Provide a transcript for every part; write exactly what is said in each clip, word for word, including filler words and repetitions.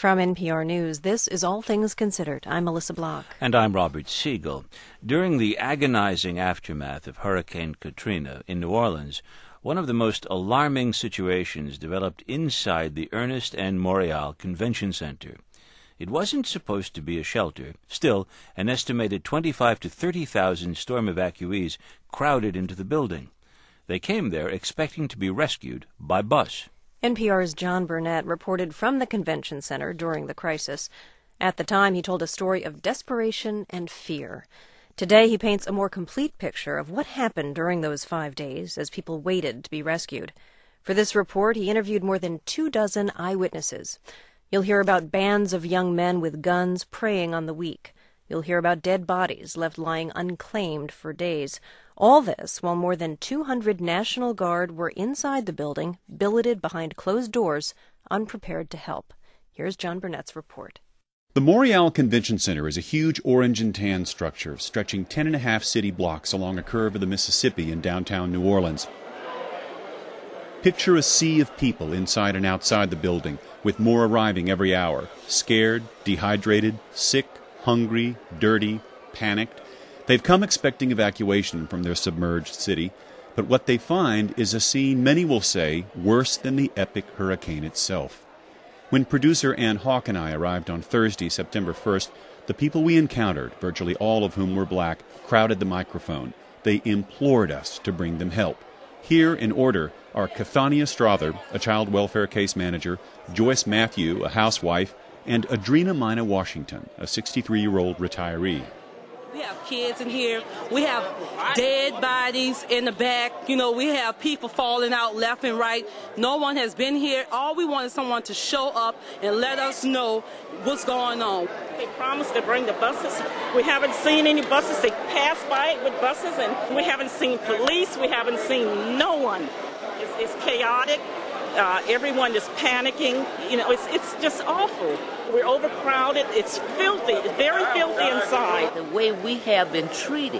From N P R News, this is All Things Considered. I'm Melissa Block. And I'm Robert Siegel. During the agonizing aftermath of Hurricane Katrina in New Orleans, one of the most alarming situations developed inside the Ernest N. Morial Convention Center. It wasn't supposed to be a shelter. Still, an estimated twenty-five to thirty thousand storm evacuees crowded into the building. They came there expecting to be rescued by bus. N P R's John Burnett reported from the convention center during the crisis. At the time, he told a story of desperation and fear. Today, he paints a more complete picture of what happened during those five days as people waited to be rescued. For this report, he interviewed more than two dozen eyewitnesses. You'll hear about bands of young men with guns preying on the weak. You'll hear about dead bodies left lying unclaimed for days. All this while more than two hundred National Guard were inside the building, billeted behind closed doors, unprepared to help. Here's John Burnett's report. The Morial Convention Center is a huge orange and tan structure stretching ten and a half city blocks along a curve of the Mississippi in downtown New Orleans. Picture a sea of people inside and outside the building, with more arriving every hour, scared, dehydrated, sick, hungry, dirty, panicked. They've come expecting evacuation from their submerged city, but what they find is a scene many will say worse than the epic hurricane itself. When producer Ann Hawk and I arrived on Thursday, September first, the people we encountered, virtually all of whom were black, crowded the microphone. They implored us to bring them help. Here, in order, are Cathania Strother, a child welfare case manager, Joyce Matthew, a housewife, and Adrena Mina Washington, a sixty-three-year-old retiree. We have kids in here. We have dead bodies in the back. You know, we have people falling out left and right. No one has been here. All we want is someone to show up and let us know what's going on. They promised to bring the buses. We haven't seen any buses. They pass by it with buses, and we haven't seen police. We haven't seen no one. It's, it's chaotic. Uh, everyone is panicking. You know, it's it's just awful. We're overcrowded. It's filthy. It's very filthy inside. The way we have been treated,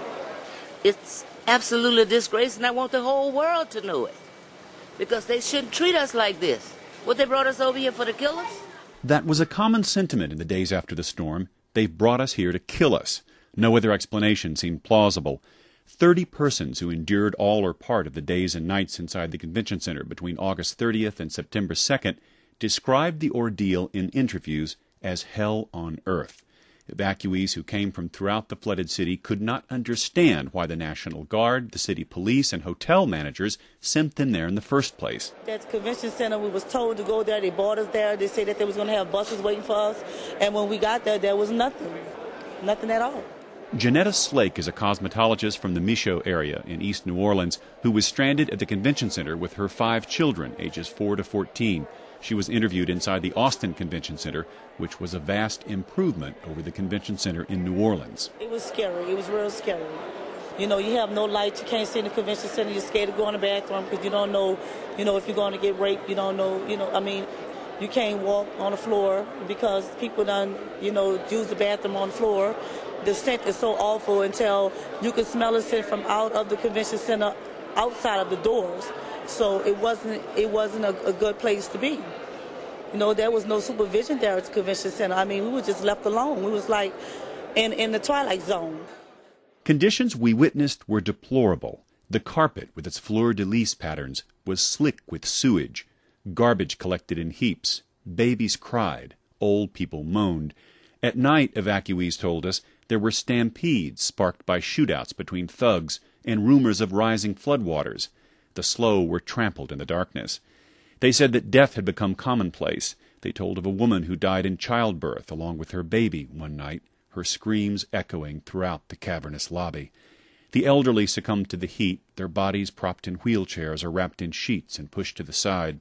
it's absolutely a disgrace, and I want the whole world to know it. Because they shouldn't treat us like this. What, they brought us over here for to kill us? That was a common sentiment in the days after the storm. They've brought us here to kill us. No other explanation seemed plausible. Thirty persons who endured all or part of the days and nights inside the convention center between August thirtieth and September second described the ordeal in interviews as hell on earth. Evacuees who came from throughout the flooded city could not understand why the National Guard, the city police, and hotel managers sent them there in the first place. At the convention center, we was told to go there. They brought us there. They said that they was going to have buses waiting for us. And when we got there, there was nothing. Nothing at all. Janetta Slake is a cosmetologist from the Michaud area in East New Orleans who was stranded at the convention center with her five children, ages four to fourteen. She was interviewed inside the Austin Convention Center, which was a vast improvement over the convention center in New Orleans. It was scary. It was real scary. You know, you have no light. You can't see in the convention center. You're scared to go in the bathroom because you don't know, you know, if you're going to get raped. You don't know, you know, I mean, you can't walk on the floor because people done, you know, use the bathroom on the floor. The scent is so awful until you can smell the scent from out of the convention center, outside of the doors. So it wasn't it wasn't a, a good place to be. You know, there was no supervision there at the convention center. I mean, we were just left alone. We was like in, in the twilight zone. Conditions we witnessed were deplorable. The carpet, with its fleur-de-lis patterns, was slick with sewage. Garbage collected in heaps. Babies cried. Old people moaned. At night, evacuees told us, there were stampedes sparked by shootouts between thugs and rumors of rising floodwaters. The slow were trampled in the darkness. They said that death had become commonplace. They told of a woman who died in childbirth along with her baby one night, her screams echoing throughout the cavernous lobby. The elderly succumbed to the heat, their bodies propped in wheelchairs or wrapped in sheets and pushed to the side.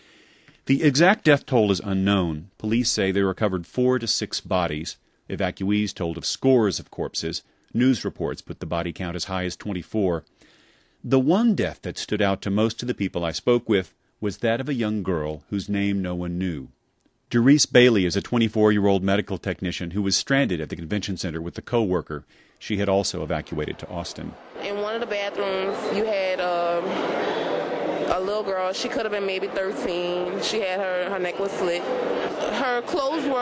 The exact death toll is unknown. Police say they recovered four to six bodies. Evacuees told of scores of corpses. News reports put the body count as high as twenty-four. The one death that stood out to most of the people I spoke with was that of a young girl whose name no one knew. Doris Bailey is a twenty-four-year-old medical technician who was stranded at the convention center with a co-worker. She had also evacuated to Austin. In one of the bathrooms, you had um, a little girl. She could have been maybe thirteen. She had her, her neck was slit. Her clothes were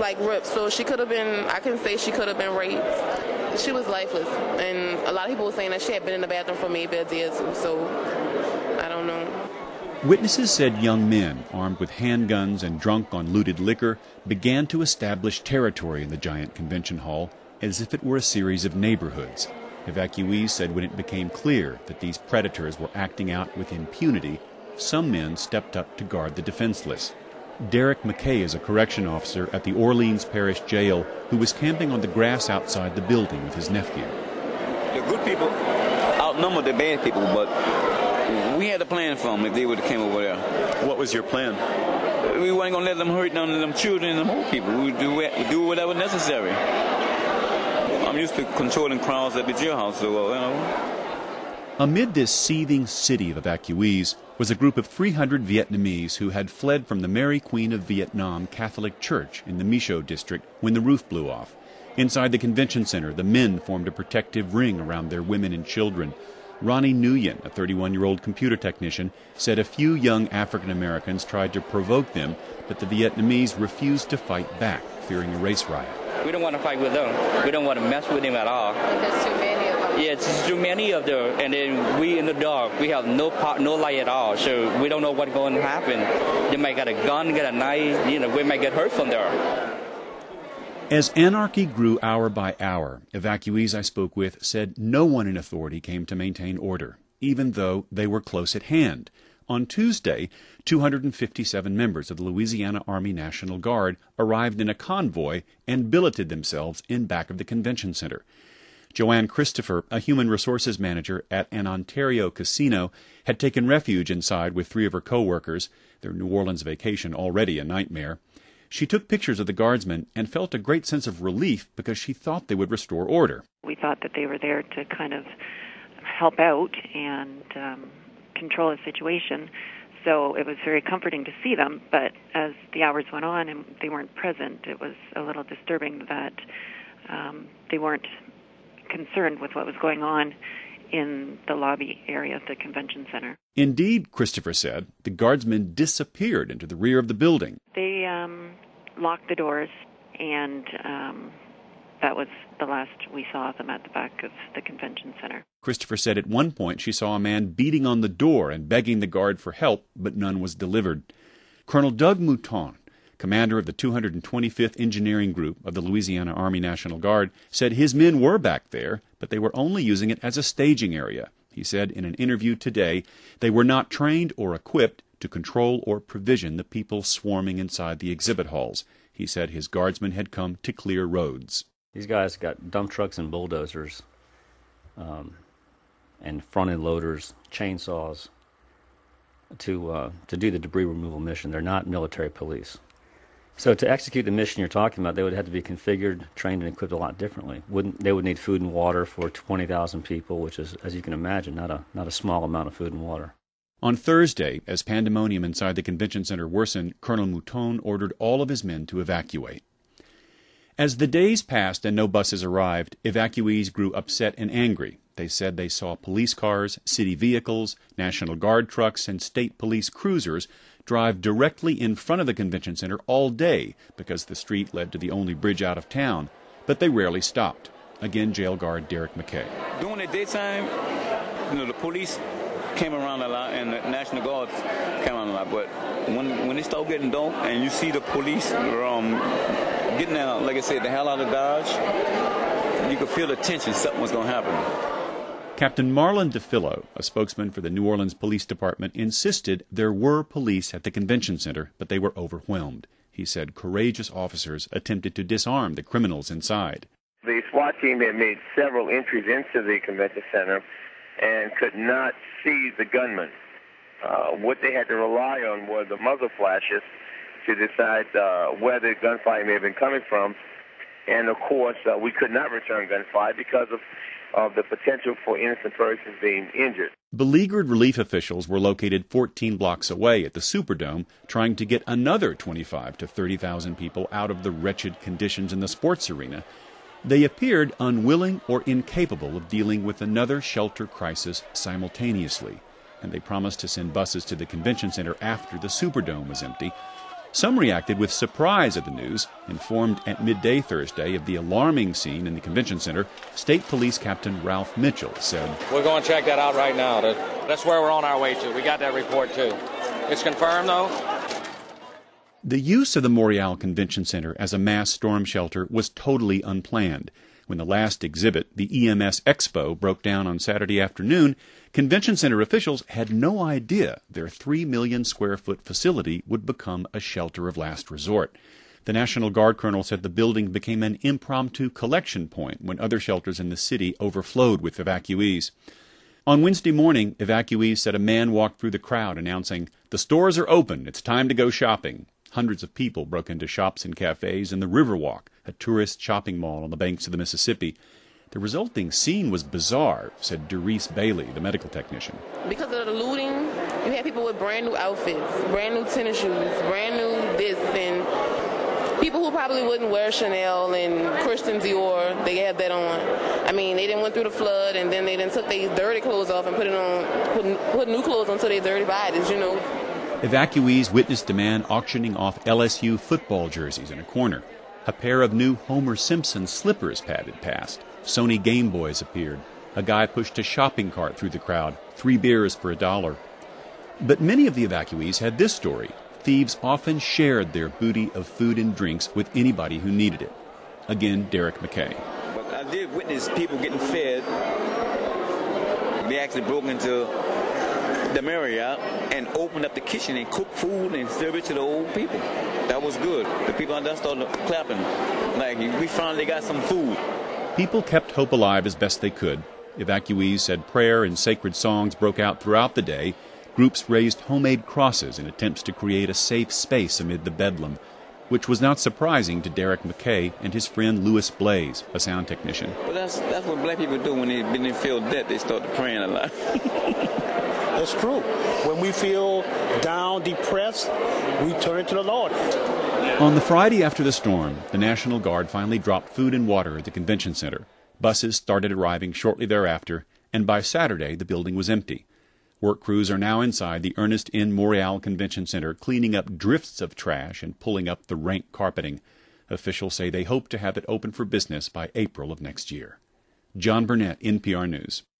like ripped, so she could have been, I can say she could have been raped. She was lifeless, and a lot of people were saying that she had been in the bathroom for maybe a day or two, so I don't know. Witnesses said young men, armed with handguns and drunk on looted liquor, began to establish territory in the giant convention hall as if it were a series of neighborhoods. Evacuees said when it became clear that these predators were acting out with impunity, some men stepped up to guard the defenseless. Derek McKay is a correction officer at the Orleans Parish Jail who was camping on the grass outside the building with his nephew. The good people outnumbered the bad people, but we had a plan for them if they would have came over there. What was your plan? We weren't going to let them hurt none of them children and them old people. We would do, we'd do whatever necessary. I'm used to controlling crowds at the jailhouse, so, uh, you know. Amid this seething city of evacuees was a group of three hundred Vietnamese who had fled from the Mary Queen of Vietnam Catholic Church in the Micho district when the roof blew off. Inside the convention center, the men formed a protective ring around their women and children. Ronnie Nguyen, a thirty-one-year-old computer technician, said a few young African Americans tried to provoke them, but the Vietnamese refused to fight back, fearing a race riot. We don't want to fight with them. We don't want to mess with them at all. There's too many of them. Yeah, it's too many of them, and then we in the dark. We have no pot, no light at all, so we don't know what's going to happen. They might get a gun, get a knife. You know, we might get hurt from there. As anarchy grew hour by hour, evacuees I spoke with said no one in authority came to maintain order, even though they were close at hand. On Tuesday, two hundred fifty-seven members of the Louisiana Army National Guard arrived in a convoy and billeted themselves in back of the convention center. Joanne Christopher, a human resources manager at an Ontario casino, had taken refuge inside with three of her co-workers, their New Orleans vacation already a nightmare. She took pictures of the guardsmen and felt a great sense of relief because she thought they would restore order. We thought that they were there to kind of help out and um, control the situation, so it was very comforting to see them, but as the hours went on and they weren't present, it was a little disturbing that um, they weren't concerned with what was going on in the lobby area of the convention center. Indeed, Christopher said, the guardsmen disappeared into the rear of the building. They um, locked the doors, and um, that was the last we saw of them at the back of the convention center. Christopher said at one point she saw a man beating on the door and begging the guard for help, but none was delivered. Colonel Doug Mouton, commander of the two hundred twenty-fifth Engineering Group of the Louisiana Army National Guard, said his men were back there, but they were only using it as a staging area. He said in an interview today they were not trained or equipped to control or provision the people swarming inside the exhibit halls. He said his guardsmen had come to clear roads. These guys got dump trucks and bulldozers um, and front-end loaders, chainsaws to uh, to do the debris removal mission. They're not military police. So to execute the mission you're talking about, they would have to be configured, trained, and equipped a lot differently. Wouldn't they would need food and water for twenty thousand people, which is, as you can imagine, not a not a small amount of food and water. On Thursday, as pandemonium inside the convention center worsened, Colonel Mouton ordered all of his men to evacuate. As the days passed and no buses arrived, evacuees grew upset and angry. They said they saw police cars, city vehicles, National Guard trucks, and state police cruisers drive directly in front of the convention center all day because the street led to the only bridge out of town, but they rarely stopped. Again, jail guard Derek McKay. During the daytime, you know, the police came around a lot and the National Guard came around a lot, but when when it started getting dark and you see the police um, getting out, like I said, the hell out of Dodge, you could feel the tension, something was going to happen. Captain Marlon DeFillo, a spokesman for the New Orleans Police Department, insisted there were police at the convention center, but they were overwhelmed. He said courageous officers attempted to disarm the criminals inside. The SWAT team had made several entries into the convention center and could not see the gunmen. Uh, what they had to rely on were the muzzle flashes to decide uh, where the gunfire may have been coming from. And, of course, uh, we could not return gunfire because of of the potential for innocent persons being injured. Beleaguered relief officials were located fourteen blocks away at the Superdome, trying to get another twenty-five to thirty thousand people out of the wretched conditions in the sports arena. They appeared unwilling or incapable of dealing with another shelter crisis simultaneously, and they promised to send buses to the convention center after the Superdome was empty. Some reacted with surprise at the news. Informed at midday Thursday of the alarming scene in the convention center, State Police Captain Ralph Mitchell said, "We're going to check that out right now. That's where we're on our way to. We got that report, too. It's confirmed, though." The use of the Montreal Convention Center as a mass storm shelter was totally unplanned. When the last exhibit, the E M S Expo, broke down on Saturday afternoon, convention center officials had no idea their three million square foot facility would become a shelter of last resort. The National Guard colonel said the building became an impromptu collection point when other shelters in the city overflowed with evacuees. On Wednesday morning, evacuees said a man walked through the crowd announcing, "The stores are open. It's time to go shopping." Hundreds of people broke into shops and cafes in the Riverwalk, a tourist shopping mall on the banks of the Mississippi. The resulting scene was bizarre, said Doris Bailey, the medical technician. Because of the looting, you had people with brand new outfits, brand new tennis shoes, brand new this, and people who probably wouldn't wear Chanel and Christian Dior, they had that on. I mean, they didn't went through the flood, and then they didn't took their dirty clothes off and put it on, put, put new clothes onto their dirty bodies, you know. Evacuees witnessed a man auctioning off L S U football jerseys in a corner. A pair of new Homer Simpson slippers padded past. Sony Game Boys appeared. A guy pushed a shopping cart through the crowd. Three beers for a dollar. But many of the evacuees had this story. Thieves often shared their booty of food and drinks with anybody who needed it. Again, Derek McKay. But I did witness people getting fed. They actually broke into the Marriott and opened up the kitchen and cooked food and served it to the old people. That was good. The people on that started clapping. Like, we finally got some food. People kept hope alive as best they could. Evacuees said prayer and sacred songs broke out throughout the day. Groups raised homemade crosses in attempts to create a safe space amid the bedlam, which was not surprising to Derek McKay and his friend Louis Blaze, a sound technician. Well, that's that's what black people do when they, when they feel dead. They start praying a lot. That's true. When we feel down, depressed, we turn to the Lord. On the Friday after the storm, the National Guard finally dropped food and water at the convention center. Buses started arriving shortly thereafter, and by Saturday the building was empty. Work crews are now inside the Ernest N. Morial Convention Center cleaning up drifts of trash and pulling up the rank carpeting. Officials say they hope to have it open for business by April of next year. John Burnett, N P R News.